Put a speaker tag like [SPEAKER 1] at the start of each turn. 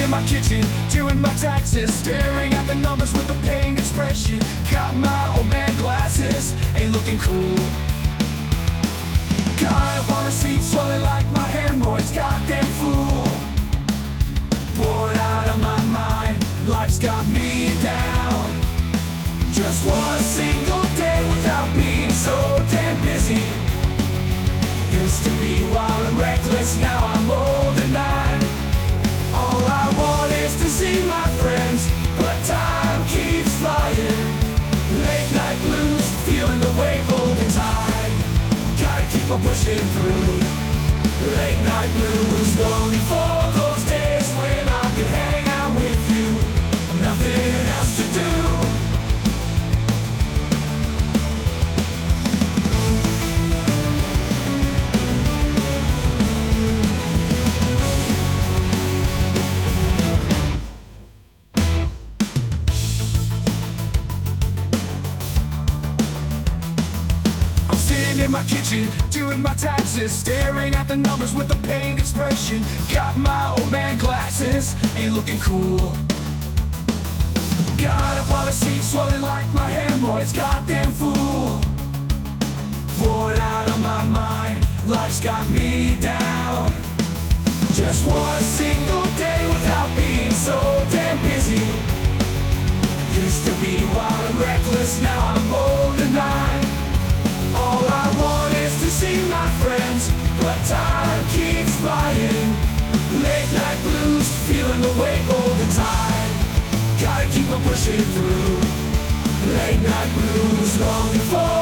[SPEAKER 1] in my kitchen, doing my taxes, staring at the numbers with a pain expression. Got my old man glasses, ain't looking cool. Got up on a seat, swelling like my hemorrhoids, goddamn fool. Bored out of my mind, life's got me down. Just one single day without being so damn busy. Used to be wild and reckless, now I'm old and nine. All I want is to see my friends, but time keeps flying. Late night blues, feeling the wave golden tide. Gotta keep on pushing through. Late night blues, longing for those days when I could hang out with you. Nothing else to do. In my kitchen, doing my taxes, staring at the numbers with a pained expression. Got my old man glasses, ain't looking cool. Got up on the seat, swelling like my hemorrhoids, goddamn fool. Bored out of my mind, life's got me down. Just one single day without being so damn busy. Used to be wild and reckless, now I'm old and nine. All I want is to see my friends, but time keeps flying. Late night blues, feeling the weight golden tide. Gotta keep on pushing through. Late night blues, longing for